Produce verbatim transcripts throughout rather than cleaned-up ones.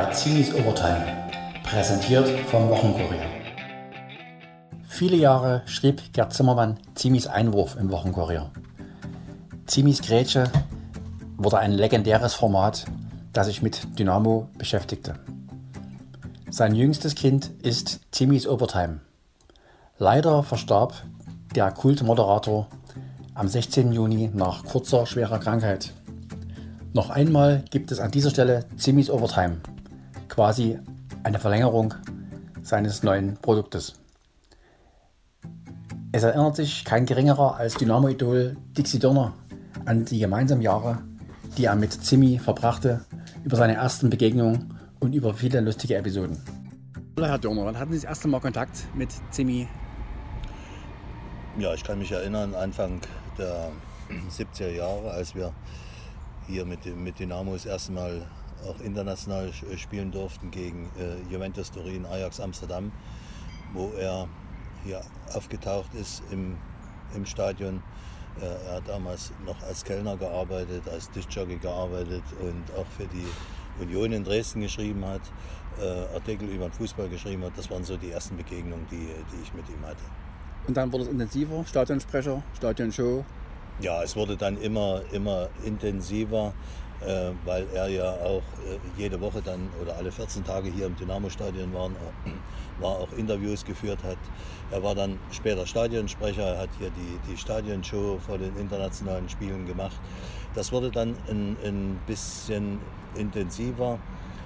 bei Zimis Overtime, präsentiert vom Wochenkurier. Viele Jahre schrieb Gerd Zimmermann Zimis Einwurf im Wochenkurier. Zimis Grätsche wurde ein legendäres Format, das sich mit Dynamo beschäftigte. Sein jüngstes Kind ist Zimis Overtime. Leider verstarb der Kultmoderator am sechzehnten Juni nach kurzer, schwerer Krankheit. Noch einmal gibt es an dieser Stelle Zimis Overtime, quasi eine Verlängerung seines neuen Produktes. Es erinnert sich kein geringerer als Dynamo-Idol Dixie Dörner an die gemeinsamen Jahre, die er mit Zimi verbrachte, über seine ersten Begegnungen und über viele lustige Episoden. Herr Dörner, wann hatten Sie das erste Mal Kontakt mit Zimi? Ja, ich kann mich erinnern, Anfang der siebziger Jahre, als wir hier mit, mit Dynamo das erste Mal auch international spielen durften gegen äh, Juventus Turin, Ajax Amsterdam, wo er hier aufgetaucht ist im, im Stadion. Äh, er hat damals noch als Kellner gearbeitet, als Diskjockey gearbeitet und auch für die Union in Dresden geschrieben hat, äh, Artikel über den Fußball geschrieben hat. Das waren so die ersten Begegnungen, die, die ich mit ihm hatte. Und dann wurde es intensiver, Stadionsprecher, Stadionshow? Ja, es wurde dann immer, immer intensiver, äh, weil er ja auch äh, jede Woche dann oder alle vierzehn Tage hier im Dynamo-Stadion war, war, auch Interviews geführt hat. Er war dann später Stadionsprecher, er hat hier die, die Stadionshow vor den internationalen Spielen gemacht. Das wurde dann ein, ein bisschen intensiver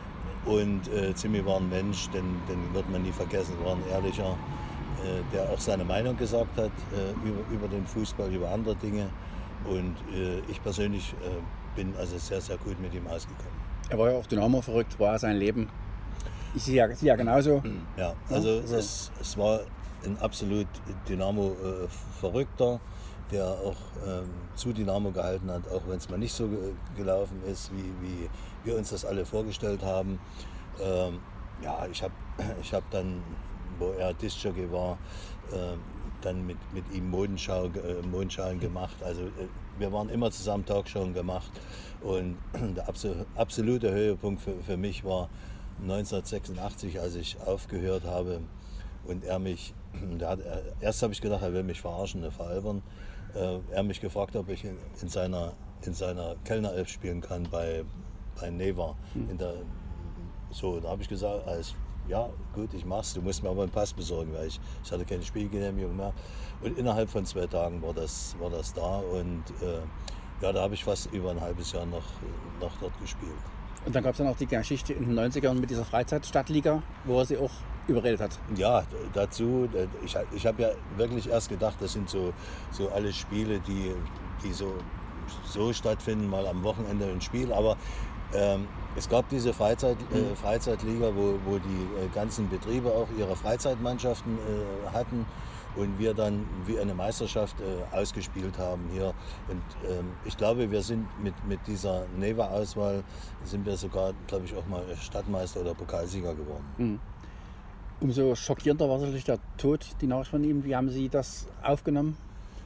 und äh, Zimi war ein Mensch, den, den wird man nie vergessen, war ein ehrlicher, der auch seine Meinung gesagt hat äh, über, über den Fußball, über andere Dinge. Und äh, ich persönlich äh, bin also sehr, sehr gut mit ihm ausgekommen. Er war ja auch Dynamo verrückt, war sein Leben. Ich sehe ja, sehe ja genauso. Ja, also ja, es, es war ein absolut Dynamo-Verrückter, äh, der auch ähm, zu Dynamo gehalten hat, auch wenn es mal nicht so ge gelaufen ist, wie, wie wir uns das alle vorgestellt haben. Ähm, ja, ich habe ich hab dann, wo er Diskjockey war, äh, dann mit, mit ihm Modenschau, äh, Mondschalen gemacht. Also äh, wir waren immer zusammen Talkshows gemacht und der absol absolute Höhepunkt für, für mich war neunzehnhundertsechsundachtzig, als ich aufgehört habe und er mich, der hat, er, erst habe ich gedacht, er will mich verarschen, veralbern. Äh, er mich gefragt, ob ich in, in seiner, in seiner Kellnerelf spielen kann bei, bei Neva. In der, so, da habe ich gesagt, als ja, gut, ich mach's. Du musst mir aber einen Pass besorgen, weil ich, ich hatte keine Spielgenehmigung mehr. Und innerhalb von zwei Tagen war das, war das da. Und äh, ja, da habe ich fast über ein halbes Jahr noch, noch dort gespielt. Und dann gab es dann auch die Geschichte in den neunzigern mit dieser Freizeitstadtliga, wo er sie auch überredet hat. Ja, dazu, ich, ich habe ja wirklich erst gedacht, das sind so, so alle Spiele, die, die so, so stattfinden, mal am Wochenende ein Spiel. Aber Ähm, es gab diese Freizeit, äh, Freizeitliga, wo, wo die äh, ganzen Betriebe auch ihre Freizeitmannschaften äh, hatten und wir dann wie eine Meisterschaft äh, ausgespielt haben hier. Und ähm, ich glaube, wir sind mit, mit dieser Neva-Auswahl, sind wir sogar, glaube ich, auch mal Stadtmeister oder Pokalsieger geworden. Mhm. Umso schockierender war sicherlich der Tod, die Nachricht von ihm. Wie haben Sie das aufgenommen?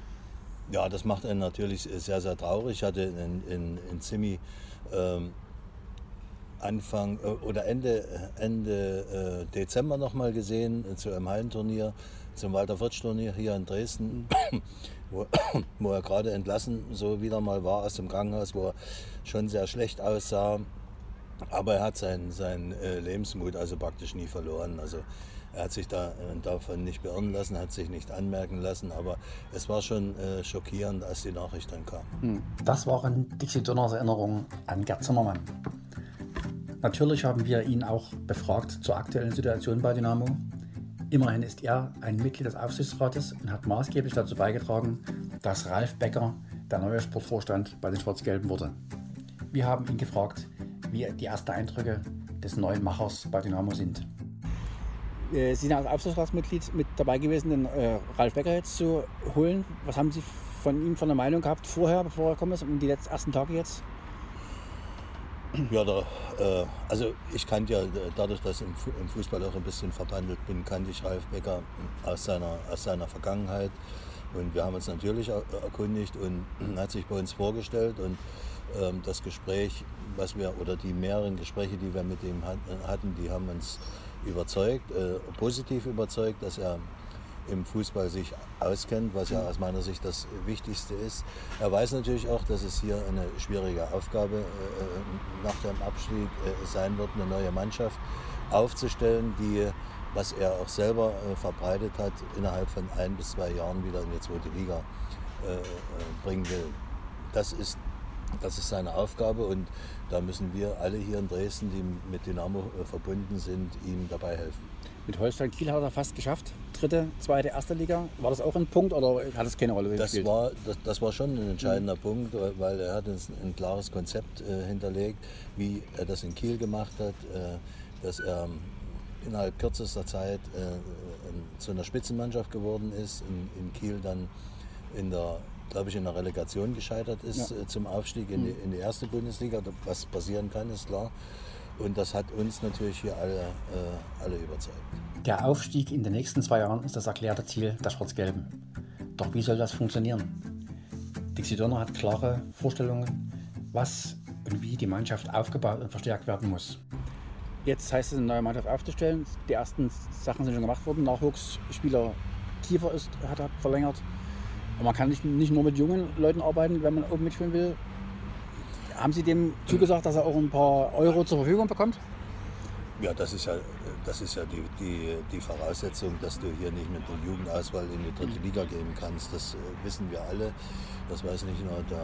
Ja, das macht einen natürlich sehr, sehr traurig. Ich hatte in, in, in Zimi ähm, Anfang oder Ende, Ende äh, Dezember noch mal gesehen äh, zu einem Hallenturnier, zum Walter-Fritsch-Turnier hier in Dresden, wo, wo er gerade entlassen so wieder mal war aus dem Krankenhaus, wo er schon sehr schlecht aussah. Aber er hat seinen, seinen äh, Lebensmut also praktisch nie verloren. Also er hat sich da, äh, davon nicht beirren lassen, hat sich nicht anmerken lassen, aber es war schon äh, schockierend, als die Nachricht dann kam. Das waren Dixie Dörners Erinnerungen an Gerd Zimmermann. Natürlich haben wir ihn auch befragt zur aktuellen Situation bei Dynamo. Immerhin ist er ein Mitglied des Aufsichtsrates und hat maßgeblich dazu beigetragen, dass Ralf Becker der neue Sportvorstand bei den Schwarz-Gelben wurde. Wir haben ihn gefragt, wie die ersten Eindrücke des neuen Machers bei Dynamo sind. Sie sind als Aufsichtsratsmitglied mit dabei gewesen, den äh, Ralf Becker jetzt zu holen. Was haben Sie von ihm von der Meinung gehabt vorher, bevor er gekommen ist, und die letzten ersten Tage jetzt? Ja, da, äh, also ich kannte ja, dadurch, dass ich im Fußball auch ein bisschen verbandelt bin, kannte ich Ralf Becker aus seiner, aus seiner Vergangenheit. Und wir haben uns natürlich erkundigt und hat sich bei uns vorgestellt und ähm, das Gespräch, was wir oder die mehreren Gespräche, die wir mit ihm hatten, die haben uns überzeugt, äh, positiv überzeugt, dass er im Fußball sich auskennt, was ja aus meiner Sicht das Wichtigste ist. Er weiß natürlich auch, dass es hier eine schwierige Aufgabe äh, nach dem Abstieg äh, sein wird, eine neue Mannschaft aufzustellen, die, was er auch selber äh, verbreitet hat, innerhalb von ein bis zwei Jahren wieder in die zweite Liga äh, bringen will. Das ist, das ist seine Aufgabe und da müssen wir alle hier in Dresden, die mit Dynamo äh, verbunden sind, ihm dabei helfen. Mit Holstein Kiel hat er fast geschafft. Dritte, zweite, erste Liga. War das auch ein Punkt oder hat es keine Rolle das gespielt? War, das, das war schon ein entscheidender mhm. Punkt, weil er hat uns ein klares Konzept äh, hinterlegt, wie er das in Kiel gemacht hat, äh, dass er innerhalb kürzester Zeit äh, zu einer Spitzenmannschaft geworden ist, in, in Kiel dann in der, glaube ich, in der Relegation gescheitert ist ja. äh, zum Aufstieg in, mhm. die, in die erste Bundesliga. Was passieren kann, ist klar. Und das hat uns natürlich hier alle, äh, alle überzeugt. Der Aufstieg in den nächsten zwei Jahren ist das erklärte Ziel der Schwarz-Gelben. Doch wie soll das funktionieren? Dixie Donner hat klare Vorstellungen, was und wie die Mannschaft aufgebaut und verstärkt werden muss. Jetzt heißt es, eine neue Mannschaft aufzustellen. Die ersten Sachen sind schon gemacht worden. Nachwuchsspieler Kiefer ist, hat er verlängert. Aber man kann nicht, nicht nur mit jungen Leuten arbeiten, wenn man oben mitspielen will. Haben Sie dem zugesagt, dass er auch ein paar Euro zur Verfügung bekommt? Ja, das ist ja, das ist ja die, die, die Voraussetzung, dass du hier nicht mit der Jugendauswahl in die dritte Liga gehen kannst. Das äh, wissen wir alle. Das weiß nicht nur der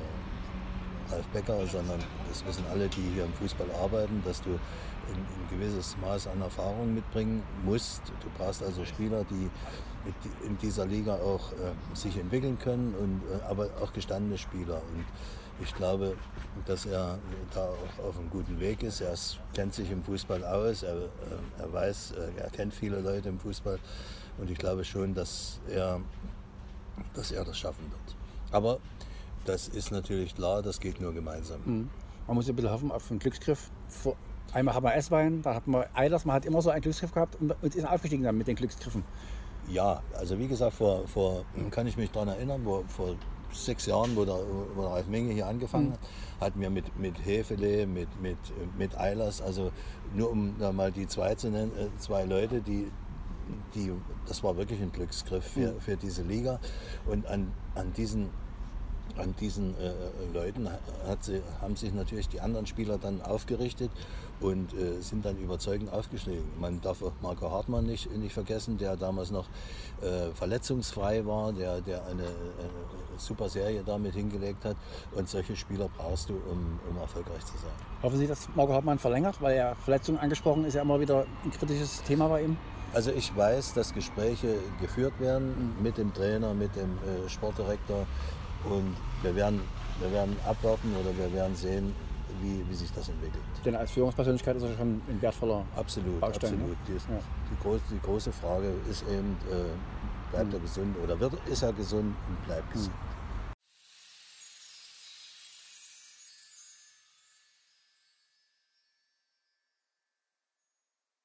äh, Ralf Becker, sondern das wissen alle, die hier im Fußball arbeiten, dass du ein, ein gewisses Maß an Erfahrung mitbringen musst. Du brauchst also Spieler, die mit, in dieser Liga auch äh, sich entwickeln können, und, äh, aber auch gestandene Spieler. Und ich glaube, dass er da auch auf einem guten Weg ist. Er kennt sich im Fußball aus, er, er weiß, er kennt viele Leute im Fußball und ich glaube schon, dass er, dass er das schaffen wird. Aber das ist natürlich klar, das geht nur gemeinsam. Mhm. Man muss ein bisschen hoffen auf einen Glücksgriff. Vor, einmal haben wir S-Wein, da hat man Eilers, man hat immer so einen Glücksgriff gehabt und ist aufgestiegen dann mit den Glücksgriffen. Ja, also wie gesagt, vor, vor kann ich mich daran erinnern, wo, vor sechs Jahren, wo der, wo der Ralf Menge hier angefangen hat, mhm. hatten wir mit, mit Hefele, mit, mit, mit Eilers, also nur um da mal die zwei zu nennen, zwei Leute, die, die das war wirklich ein Glücksgriff für, mhm. für diese Liga. Und an, an diesen, an diesen äh, Leuten hat sie, haben sich natürlich die anderen Spieler dann aufgerichtet und äh, sind dann überzeugend aufgestiegen. Man darf auch Marco Hartmann nicht, nicht vergessen, der damals noch äh, verletzungsfrei war, der, der eine, eine super Serie damit hingelegt hat. Und solche Spieler brauchst du, um, um erfolgreich zu sein. Hoffen Sie, dass Marco Hartmann verlängert? Weil ja Verletzungen angesprochen ist ja immer wieder ein kritisches Thema bei ihm. Also ich weiß, dass Gespräche geführt werden mhm. mit dem Trainer, mit dem äh, Sportdirektor. Und wir werden, wir werden abwarten oder wir werden sehen, wie, wie sich das entwickelt. Denn als Führungspersönlichkeit ist er schon ein wertvoller absolut, Baustein. Absolut. Die, ja. die, große, die große Frage ist eben, äh, bleibt mhm. er gesund oder wird, ist er gesund und bleibt gesund. Mhm.